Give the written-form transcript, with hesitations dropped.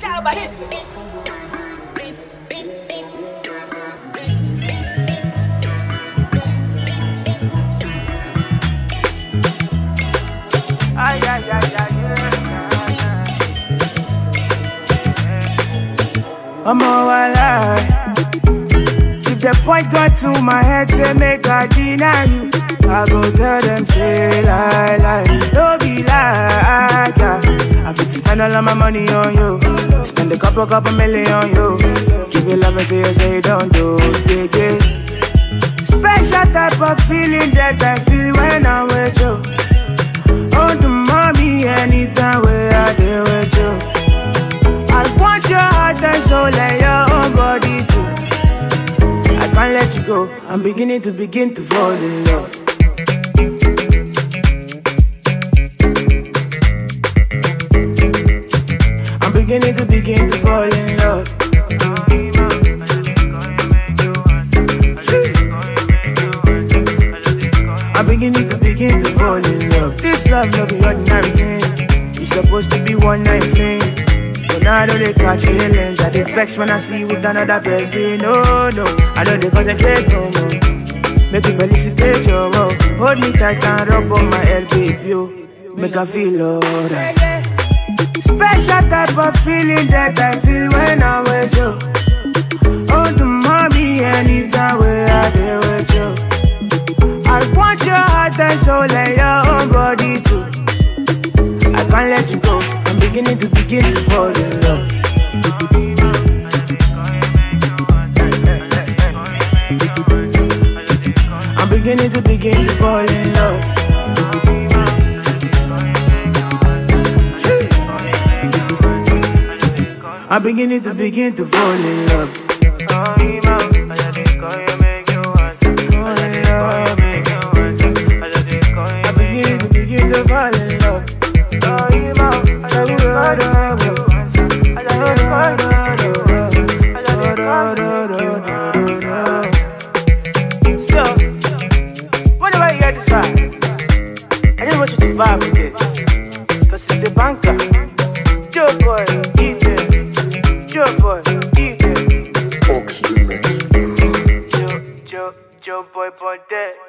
I'm all alive. If the point got to my head, say make I deny you, I go tell them say lie. Don't be like yeah. I fit spend all of my money on you, spend a couple million on you. Give you love until you say don't do, yeah. Special type of feeling that I feel when I'm with you. Oh, the mommy, anytime where I deal with you. I want your heart and soul and your own body too. I can't let you go, I'm beginning to fall in love. I'm beginning to fall in love. I'm beginning to fall in love. This love no be ordinary thing. It's supposed to be one night fling, but now I know they catch feelings. I dey vex when I see you with another person. No, I know they concentrate no more. Make you felicitate your love. Hold me tight and rub on my head, baby, yo. Make I feel alright. Special type of feeling that I feel when I'm with you. Oh, the mommy, anytime where I deal with you. I want your heart and soul and your own body too. I can't let you go, I'm beginning to fall in love. I'm beginning to fall in love. I'm beginning to fall in love. Vibe with it, cause it's a banker. Joe boy, eat it. Joe boy, eat it. Oxygen mix. Joe boy, boy, dead.